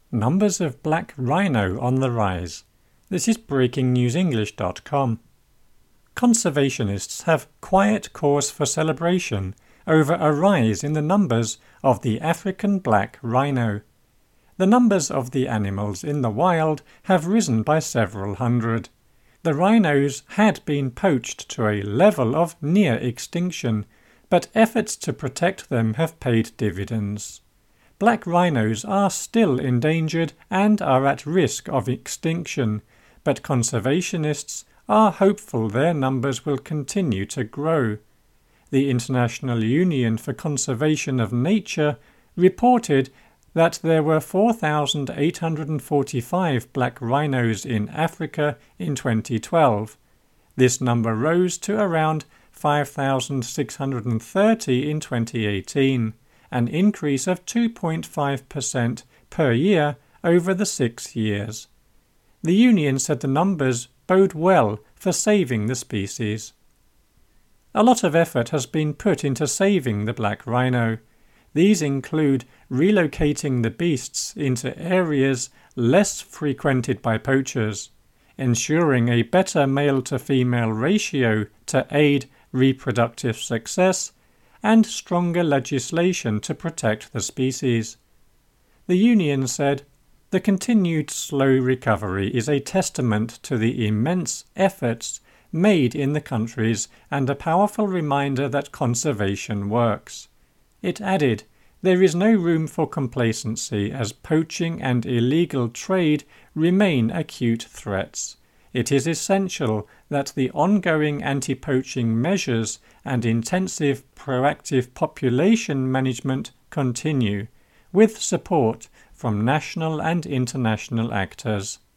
Numbers of black rhino on the rise. This is BreakingNewsEnglish.com. Conservationists have quiet cause for celebration over a rise in the numbers of the African black rhino. The numbers of the animals in the wild have risen by several hundred. The rhinos had been poached to a level of near extinction, but efforts to protect them have paid dividends. Black rhinos are still endangered and are at risk of extinction, but conservationists are hopeful their numbers will continue to grow. The International Union for Conservation of Nature reported that there were 4,845 black rhinos in Africa in 2012. This number rose to around 5,630 in 2018, an increase of 2.5% per year over the 6 years. The union said the numbers bode well for saving the species. A lot of effort has been put into saving the black rhino. These include relocating the beasts into areas less frequented by poachers, ensuring a better male-to-female ratio to aid reproductive success, and stronger legislation to protect the species. The union said, "The continued slow recovery is a testament to the immense efforts made in the countries and a powerful reminder that conservation works." It added, "There is no room for complacency as poaching and illegal trade remain acute threats. It is essential that the ongoing anti-poaching measures and intensive proactive population management continue, with support from national and international actors."